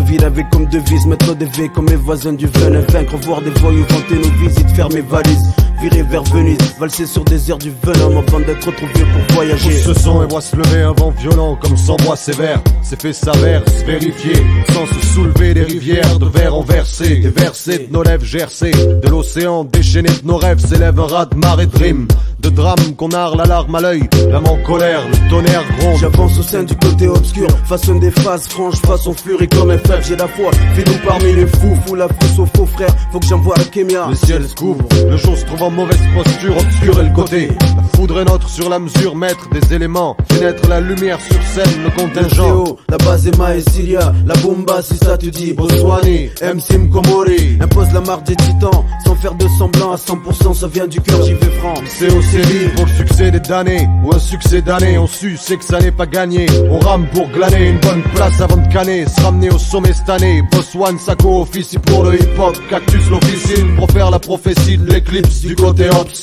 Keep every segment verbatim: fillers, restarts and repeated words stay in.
ville avec comme devise mettre des V comme mes voisins du venin. Vaincre, voir des voyous vanter nos visites, faire mes valises, virer vers Venise, valser sur des airs du venin avant d'être trop vieux pour voyager. Tous se sont et voient se lever un vent violent comme sans bois sévère. Ces faits s'avèrent, se vérifier, sans se soulever des rivières de verre renversés, des versets de nos lèvres gercées, de l'océan déchaîné de nos rêves s'élève un raz de marée de rimes, de drames qu'on narre la larme à l'œil, l'âme en colère, le tonnerre gronde. J'avance au sein du côté obscur, façonne des phases franches, façon furie comme un fer, j'ai la foi, fais-nous parmi les fous, fous la frousse aux faux frères, faut que j'envoie la kémia. Le ciel se couvre, le jour se trouve en mauvaise posture, obscurer le côté. La foudre est notre sur la mesure, maître des éléments, fait naître la lumière sur scène, le contingent. La base est Maesilia, la bomba si ça te dit. Boswani, M C Mkomori, impose la marque des titans, sans faire de semblant à cent pour cent, ça vient du cœur, j'y vais franc. C'est au série pour le succès des damnés, ou un succès d'année, on su, c'est que ça n'est pas gagné. On rame pour glaner une bonne place avant de canner, se ramener au sommet cette année. Boss One, Sako, officie pour le hip-hop, Cactus l'officine, pour faire la prophétie de l'éclipse du côté ops.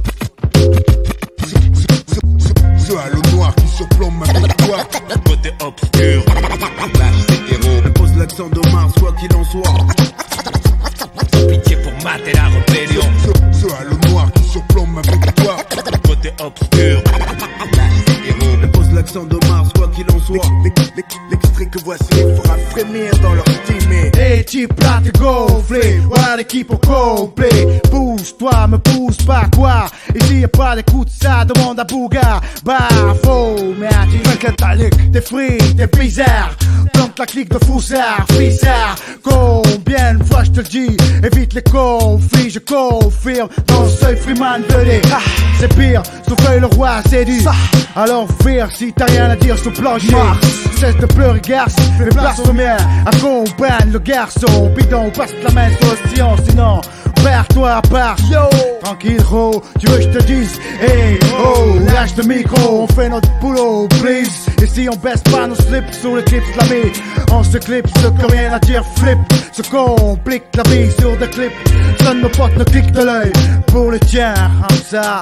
Ce halo noir qui surplombe ma victoire. Côté obscur, lâche tes héros. Impose l'accent de Mars, quoi qu'il en soit. Pitié pour mater la rébellion. Ce, ce halo noir qui surplombe ma victoire. Côté obscur, lâche tes héros. Impose l'accent de Mars, quoi qu'il en soit. L'extrait que voici les fera frémir dans leur estimé. Et tu plates gonflé, voilà l'équipe au complet. Pousse-toi, me pousse pas quoi. Ici y'a pas d'écoute, ça demande à Bouga. Bah faux, merde, t'inquiète Talik. T'es free, t'es bizarre. Plante la clique de foussard, bizarre. Combien de fois je te le dis, évite les conflits, je confirme. Dans le seuil Freeman venez, ah, c'est pire, souffle le roi séduit. Alors vire si t'as rien à dire sur plancher. Cesse de pleurer garçon, fais place au mien. Accompagne le garçon, bidon, passe la main sur l'océan, sinon perds-toi à part. Yo, tranquille gros, tu veux que je te dise, hey oh, lâche le micro, on fait notre boulot, please. Et si on baisse pas nos slips sous le clip slamé, on se clip, ce que rien à dire, flip. Se complique la vie sur des clips, sonne nos potes, nos clics de l'œil. Pour les tiens, comme ça.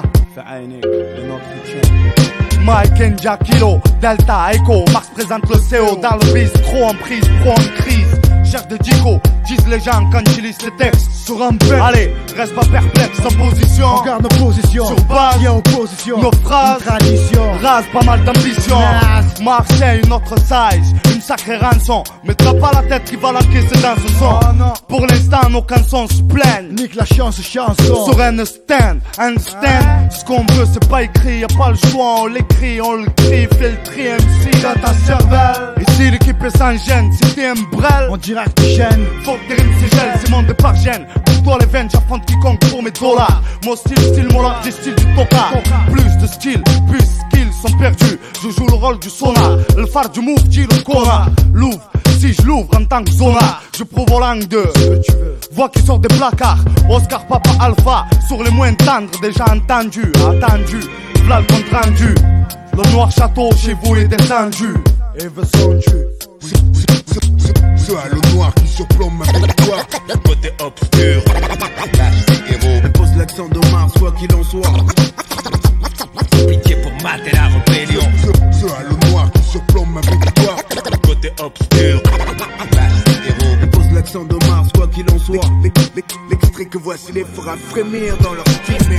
Mike and Jack Kilo, Delta, Echo, Max présente le C O dans le bistrot en prise, pro en crise. Cherche de Dico, disent les gens quand ils lisent les textes. Sur un peu, allez, reste pas perplexe en position. On garde nos positions, sur base, y'a opposition. Nos phrases, une tradition, rase pas mal d'ambition. Marseille, une autre size, une sacrée rançon. Mais t'as pas la tête qui va l'encaisser dans ce son. Oh, non. Pour l'instant, nos cançons se plaignent. Nique la chance, chanson. Sur un stand, un stand. Ce qu'on veut, c'est pas écrit, y'a pas le choix, on l'écrit, on le crie, fais le tri M C dans ta cervelle. Ici, l'équipe est sans gêne, si t'es un brel, on dirait que tu gênes. Faut que tes rimes s'égèlent, c'est mon départ gêne. Pour toi, les veines, j'affronte quiconque pour mes dollars. Mon style, style, mon des styles du toka. Plus de style, plus skills sont perdus. Je joue le rôle du sonar, le phare du move, dit le connard. Louvre, si je l'ouvre en tant que zona, je prouve aux langues de voix qui sort des placards. Oscar Papa Alpha, sur les moins tendres, déjà entendu, attendu. V'là le compte rendu. Le noir château chez vous est descendu. Et veut son Dieu. Ce halo noir qui surplombe ma victoire. Côté obscur, lâche tes héros. Impose l'accent de Mars, quoi qu'il en soit. Pitié pour mater la rébellion. Ce, ce halo noir qui surplombe ma victoire. Côté obscur, lâche tes héros. Impose l'accent de Mars, quoi qu'il en soit. L'extrait que voici les fera frémir dans leur style.